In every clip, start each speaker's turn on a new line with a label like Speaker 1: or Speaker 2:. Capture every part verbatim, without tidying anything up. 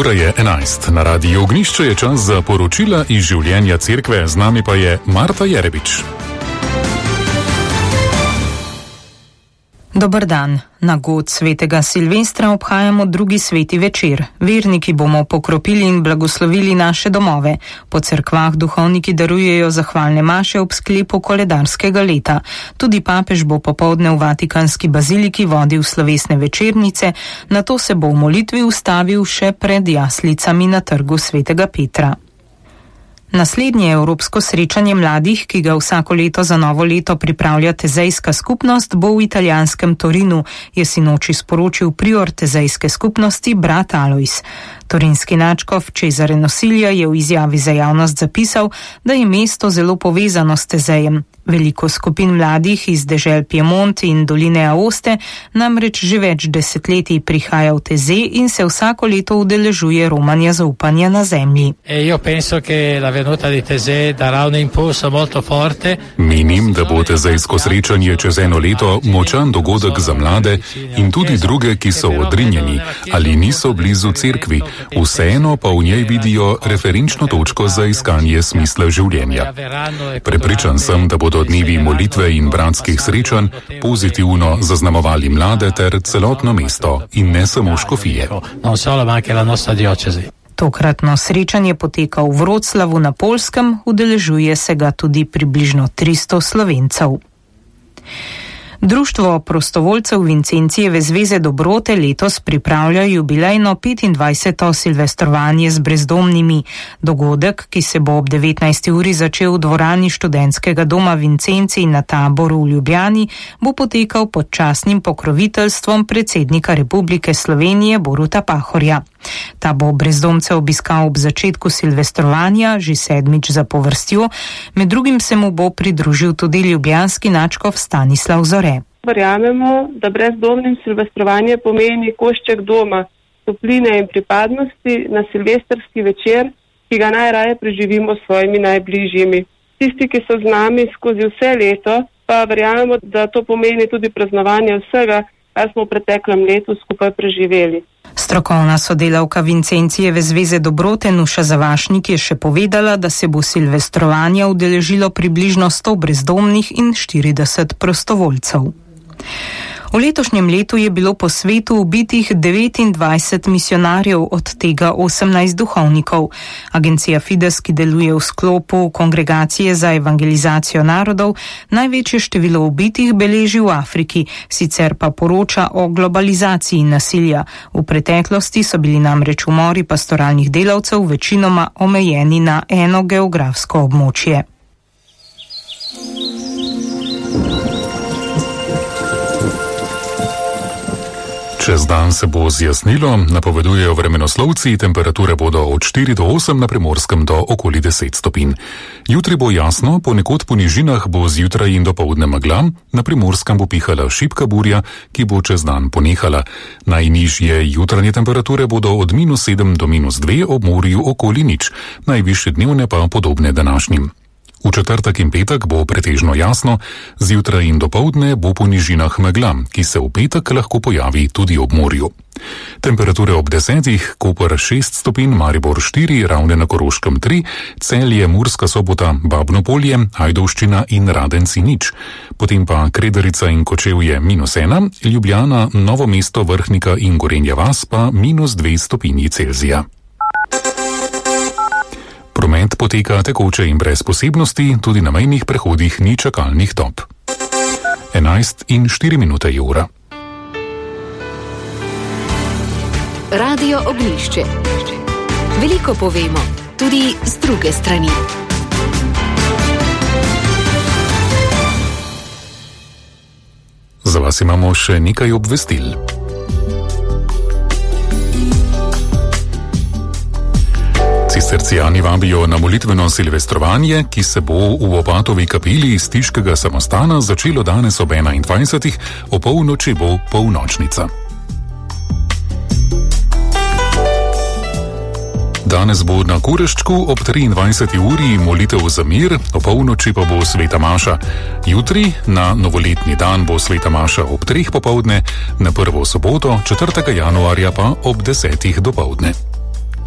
Speaker 1: Ura je enajst. Na Radiu Ognjišče je čas za poročila iz življenja cerkve. Z nami pa je Marta Jerebič.
Speaker 2: Dober dan. Na god svetega Silvestra obhajamo drugi sveti večer. Verniki bomo pokropili in blagoslovili naše domove. Po cerkvah duhovniki darujejo zahvalne maše ob sklepu koledarskega leta. Tudi papež bo popoldne v Vatikanski baziliki vodil slovesne večernice, nato se bo v molitvi ustavil še pred jaslicami na trgu svetega Petra. Naslednje evropsko srečanje mladih, ki ga vsako leto za novo leto pripravlja tezejska skupnost, bo v italijanskem Torinu, je sinoči sporočil prior tezejske skupnosti brat Alojz. Torinski nadškof Cesare Nosilja je v izjavi za javnost zapisal, da je mesto zelo povezano s tezejem. Veliko skupin mladih iz dežel Piemont in doline Aoste namreč že več desetletij prihaja v Teze in se vsako leto udeležuje romanja zaupanja na zemlji.
Speaker 1: Menim, da bo tezejsko srečanje čez eno leto močan dogodek za mlade in tudi druge, ki so odrinjeni ali niso blizu cerkvi, vseeno pa v njej vidijo referenčno točko za iskanje smisla življenja. Prepričan sem, da bodo dnevi molitve in bratskih srečanj pozitivno zaznamovali mlade ter celotno mesto in ne samo škofije.
Speaker 2: Tokratno srečanje poteka v Vroclavu na Poljskem, udeležuje se ga tudi približno tristo Slovencev. Društvo prostovoljcev Vincencijeve zveze dobrote letos pripravlja jubilejno petindvajseto silvestrovanje z brezdomnimi. Dogodek, ki se bo ob devetnajsti uri začel v dvorani študentskega doma Vincencij na Taboru v Ljubljani, bo potekal pod častnim pokroviteljstvom predsednika Republike Slovenije Boruta Pahorja. Ta bo brezdomce obiskal ob začetku silvestrovanja, že sedmič zapovrstjo, med drugim se mu bo pridružil tudi ljubljanski nadškof Stanislav Zore.
Speaker 3: Verjamemo, da brezdomnim silvestrovanje pomeni košček doma, topline in pripadnosti na silvestrski večer, ki ga najraje preživimo s svojimi najbližjimi. Tisti, ki so z nami skozi vse leto, pa verjamemo, da to pomeni tudi praznovanje vsega, kar smo v preteklem letu skupaj preživeli.
Speaker 2: Strokovna sodelavka Vincencijeve zveze dobrote Nuša Zavašnik je še povedala, da se bo silvestrovanja udeležilo približno sto brezdomnih in štirideset prostovoljcev. V letošnjem letu je bilo po svetu ubitih devetindvajset misionarjev, od tega osemnajst duhovnikov. Agencija Fides, ki deluje v sklopu Kongregacije za evangelizacijo narodov, največje število ubitih beleži v Afriki, sicer pa poroča o globalizaciji nasilja. V preteklosti so bili namreč umori pastoralnih delavcev večinoma omejeni na eno geografsko območje.
Speaker 1: Čez dan se bo zjasnilo, napovedujejo vremenoslovci, temperature bodo od štiri do osem, na Primorskem do okoli deset stopinj. Jutri bo jasno, ponekod po nižinah bo zjutraj in dopoldne megla, na Primorskem bo pihala šibka burja, ki bo čez dan ponehala. Najnižje jutranje temperature bodo od minus sedem do minus dve, ob morju okoli nič, najvišje dnevne pa podobne današnjim. V četrtek in petek bo pretežno jasno, zjutraj in dopoldne bo po nižinah megla, ki se v petek lahko pojavi tudi ob morju. Temperature ob desetih, Koper šest stopinj, Maribor štiri, Ravne na Koroškem tri, Celje, Murska Sobota, Babno Polje, Ajdovščina in Radenci nič. Potem pa Kredarica in Kočevje minus ena, Ljubljana, Novo mesto, Vrhnika in Gorenja vas pa minus dve stopinji Celzija. Promet poteka tekoče in brez posebnosti, tudi na mejnih prehodih ni čakalnih dob. enajst in štiri minute je ura.
Speaker 4: Radio Ognjišče. Veliko povemo, tudi z druge strani.
Speaker 1: Za vas imamo še nekaj obvestil. Cistercijani vabijo na molitveno silvestrovanje, ki se bo v Opatovi kapeli iz Stiškega samostana začelo danes ob enaindvajsetih, o polnoči bo polnočnica. Danes bo na Kureščku ob triindvajseti uri molitev za mir, o polnoči pa bo sveta maša. Jutri, na novoletni dan, bo sveta maša ob treh popoldne, na prvo soboto, četrtega januarja pa ob desetih dopoldne.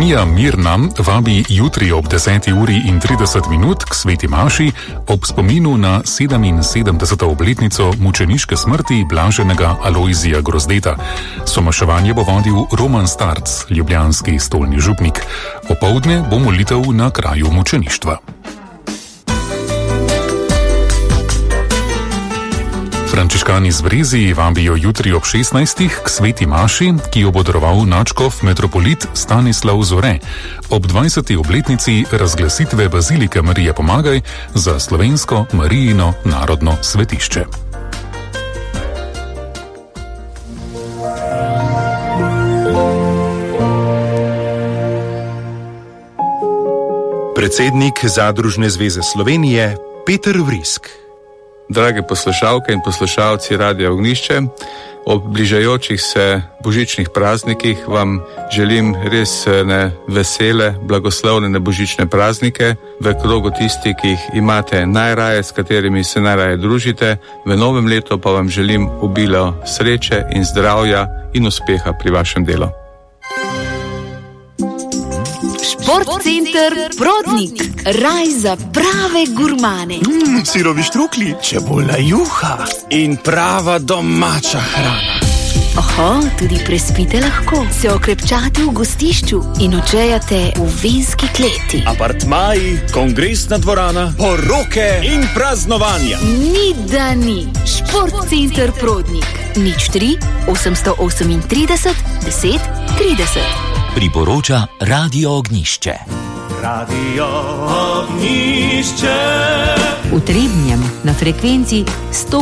Speaker 1: Župnija Mirna vabi jutri ob deseti uri in trideset minut k sveti maši ob spominu na sedeminsedemdeseto obletnico mučeniške smrti blaženega Alojzija Grozdeta. Somaševanje bo vodil Roman Starc, ljubljanski stolni župnik. Opoldne bo molitev na kraju mučeništva. Frančiškani z Brezij vabijo jutri ob šestnajstih k sveti maši, ki jo bo daroval nadškof metropolit Stanislav Zore, ob dvajseti obletnici razglasitve bazilike Marije Pomagaj za slovensko Marijino narodno svetišče.
Speaker 5: Predsednik Zadružne zveze Slovenije Peter Vrisk.
Speaker 6: Drage poslušalke in poslušalci Radia Ognjišče, ob bližajočih se božičnih praznikih vam želim res ne vesele, blagoslovljene božične praznike v krogu tistih, ki jih imate najraje, s katerimi se najraje družite. V novem letu pa vam želim obilo sreče in zdravja in uspeha pri vašem delu.
Speaker 4: Športcenter Prodnik, raj za prave gurmane.
Speaker 7: Mm, sirovi štrukli, čebula juha in prava domača hrana.
Speaker 4: Oho, tudi prespite lahko, se okrepčate v gostišču in očejate v vinski kleti.
Speaker 7: Apartmaji, kongresna dvorana, poroke in praznovanja.
Speaker 4: Ni da ni. Športcenter Prodnik, nič tri, osemsto osemintrideset, deset, trideset.
Speaker 8: Priporoča Radio Ognjišče.
Speaker 9: Radio Ognjišče.
Speaker 10: V Trebnjem na frekvenci sto